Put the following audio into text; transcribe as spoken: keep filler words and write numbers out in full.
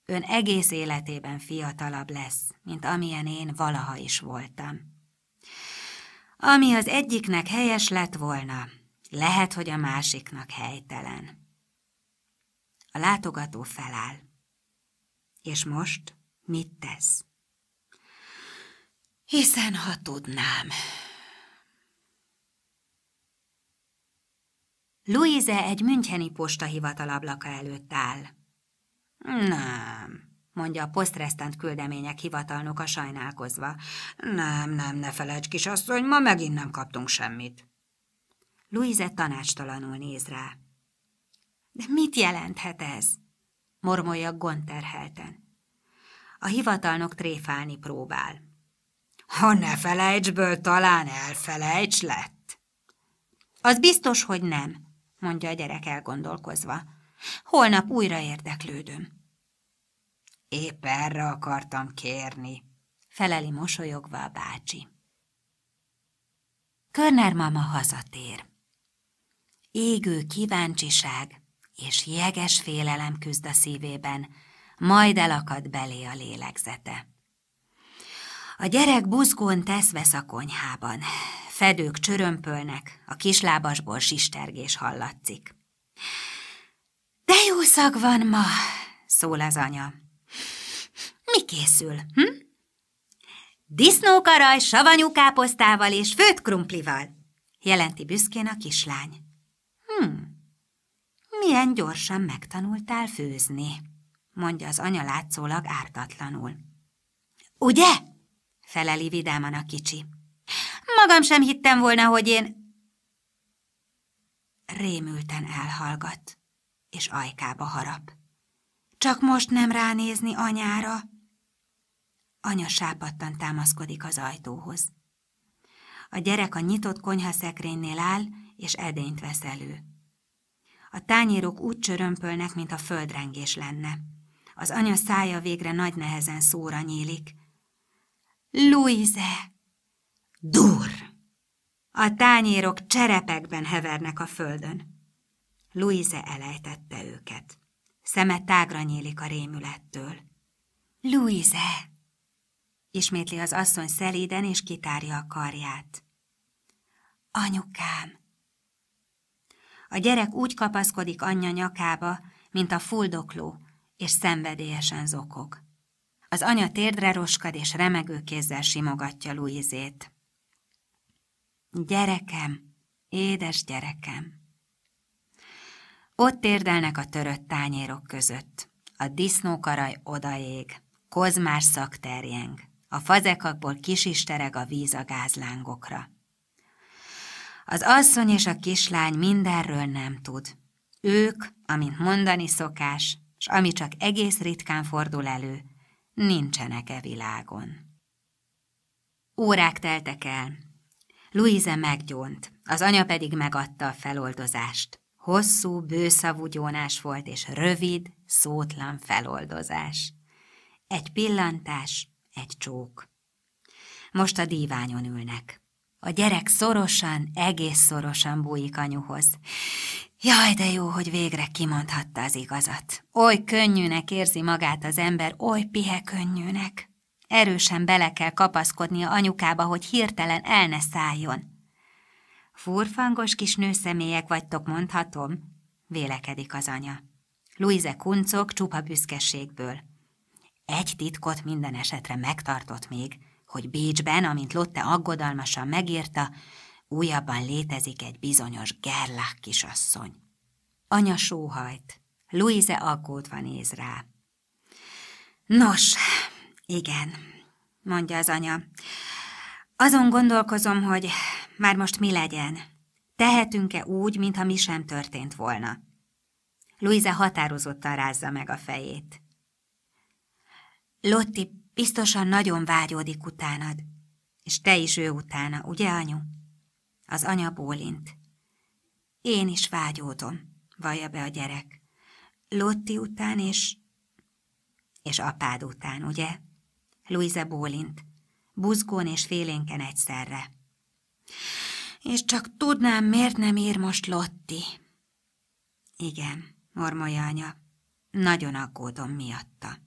Ön egész életében fiatalabb lesz, mint amilyen én valaha is voltam. Ami az egyiknek helyes lett volna, lehet, hogy a másiknak helytelen. A látogató feláll. És most mit tesz? Hiszen, ha tudnám. Louise egy müncheni postahivatal ablaka előtt áll. Nem, mondja a posztresztant küldemények hivatalnoka sajnálkozva. Nem, nem, ne felejts, kisasszony, ma megint nem kaptunk semmit. Louise tanácstalanul néz rá. De mit jelenthet ez? Mormolja gondterhelten. A hivatalnok tréfálni próbál. Ha ne felejtsből talán elfelejts lett. Az biztos, hogy nem, mondja a gyerek elgondolkozva. Holnap újra érdeklődöm. Épp erre akartam kérni, feleli mosolyogva a bácsi. Körner mama hazatér. Égő kíváncsiság és jeges félelem küzd a szívében, majd elakad belé a lélegzete. A gyerek buzgón tesz-vesz a konyhában. Fedők csörömpölnek, a kislábasból sistergés hallatszik. De jó szag van ma, szól az anya. Mi készül, hm? Disznókaraj savanyú káposztával és főtt krumplival, jelenti büszkén a kislány. Hm, milyen gyorsan megtanultál főzni, mondja az anya látszólag ártatlanul. Ugye? Feleli vidáman a kicsi. Magam sem hittem volna, hogy én... Rémülten elhallgat, és ajkába harap. Csak most nem ránézni anyára. Anya sápadtan támaszkodik az ajtóhoz. A gyerek a nyitott konyhaszekrénynél áll, és edényt vesz elő. A tányérok úgy csörömpölnek, mint a földrengés lenne. Az anya szája végre nagy nehezen szóra nyílik. Louise! Dur! A tányérok cserepekben hevernek a földön. Louise elejtette őket. Szeme tágra nyílik a rémülettől. Louise! Ismétli az asszony szelíden, és kitárja a karját. Anyukám! A gyerek úgy kapaszkodik anyja nyakába, mint a fuldokló, és szenvedélyesen zokog. Az anya térdre roskad, és remegő kézzel simogatja Louisét. Gyerekem, édes gyerekem! Ott térdelnek a törött tányérok között. A disznókaraj odaég, kozmás szag terjeng, a fazekakból kisistereg a víz a gázlángokra. Az asszony és a kislány mindenről nem tud. Ők, amint mondani szokás, s ami csak egész ritkán fordul elő, nincsenek e világon. Órák teltek el. Louise meggyónt, az anya pedig megadta a feloldozást. Hosszú, bőszavú gyónás volt, és rövid, szótlan feloldozás. Egy pillantás, egy csók. Most a díványon ülnek. A gyerek szorosan, egész szorosan bújik anyuhoz. Jaj, de jó, hogy végre kimondhatta az igazat. Oly könnyűnek érzi magát az ember, oly pihe könnyűnek. Erősen bele kell kapaszkodnia anyukába, hogy hirtelen el ne szálljon. Furfangos kis nőszemélyek vagytok, mondhatom, vélekedik az anya. Louise kuncog csupa büszkeségből. Egy titkot minden esetre megtartott még, hogy Bécsben, amint Lotte aggodalmasan megírta, újabban létezik egy bizonyos Gerlach kisasszony. Anya sóhajt. Louise aggódva néz rá. Nos, igen, mondja az anya. Azon gondolkozom, hogy már most mi legyen. Tehetünk-e úgy, mintha mi sem történt volna? Louise határozottan rázza meg a fejét. Lotti biztosan nagyon vágyódik utánad, és te is ő utána, ugye, anyu? Az anya bólint. Én is vágyódom, vallja be a gyerek. Lotti után és... és apád után, ugye? Louise bólint, buzgón és félénken egyszerre. És csak tudnám, miért nem ír most Lotti. Igen, mormolja anya, nagyon aggódom miatta.